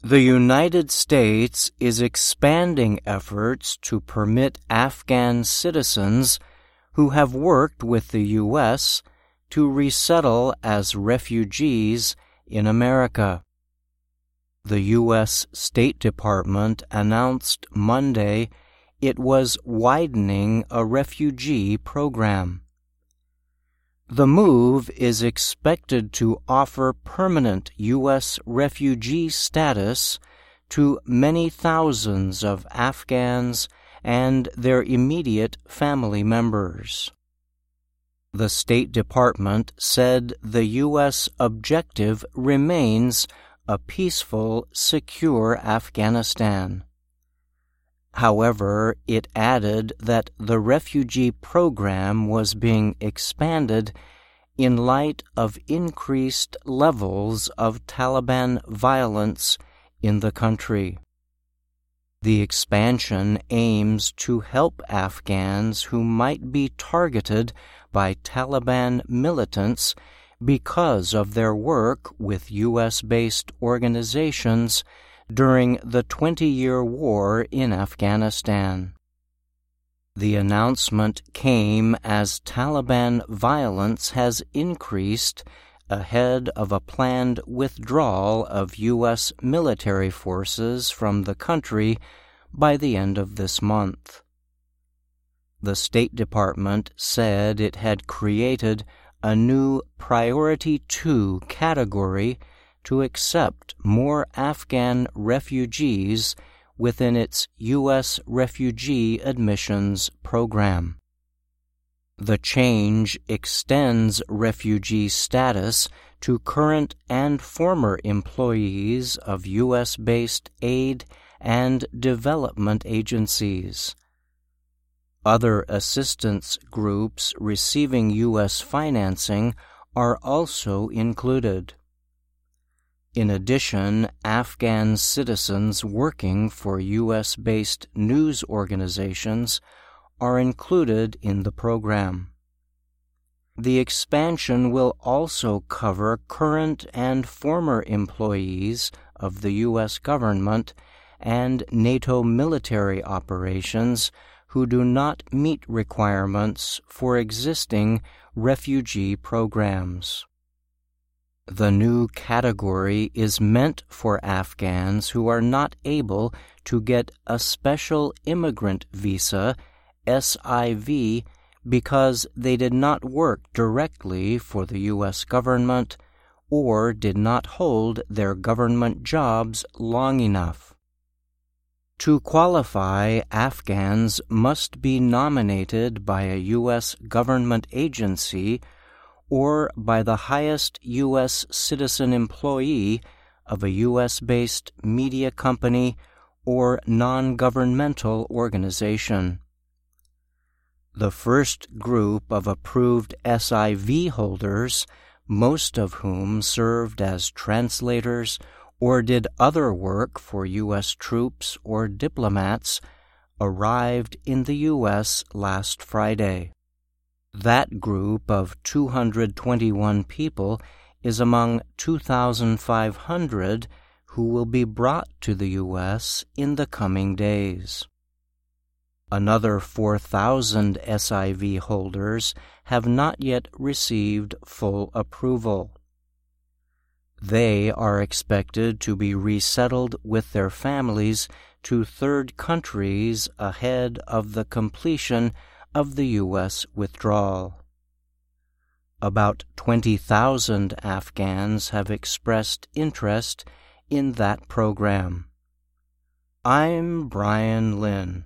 The United States is expanding efforts to permit Afghan citizens who have worked with the U.S. to resettle as refugees in America. The U.S. State Department announced Monday it was widening a refugee program. The move is expected to offer permanent U.S. refugee status to many thousands of Afghans and their immediate family members. The State Department said the U.S. objective remains a peaceful, secure Afghanistan. However, it added that the refugee program was being expanded in light of increased levels of Taliban violence in the country. The expansion aims to help Afghans who might be targeted by Taliban militants because of their work with U.S.-based organizations during the 20-year war in Afghanistan. The announcement came as Taliban violence has increased ahead of a planned withdrawal of U.S. military forces from the country by the end of this month. The State Department said it had created a new Priority 2 category to accept more Afghan refugees within its U.S. refugee admissions program. The change extends refugee status to current and former employees of U.S.-based aid and development agencies. Other assistance groups receiving U.S. financing are also included. In addition, Afghan citizens working for U.S.-based news organizations are included in the program. The expansion will also cover current and former employees of the U.S. government and NATO military operations who do not meet requirements for existing refugee programs. The new category is meant for Afghans who are not able to get a special immigrant visa, SIV, because they did not work directly for the U.S. government or did not hold their government jobs long enough. To qualify, Afghans must be nominated by a U.S. government agency or by the highest U.S. citizen employee of a U.S.-based media company or non-governmental organization. The first group of approved SIV holders, most of whom served as translators or did other work for U.S. troops or diplomats, arrived in the U.S. last Friday. That group of 221 people is among 2,500 who will be brought to the U.S. in the coming days. Another 4,000 SIV holders have not yet received full approval. They are expected to be resettled with their families to third countries ahead of the completion of the U.S. withdrawal. About 20,000 Afghans have expressed interest in that program. I'm Brian Lynn.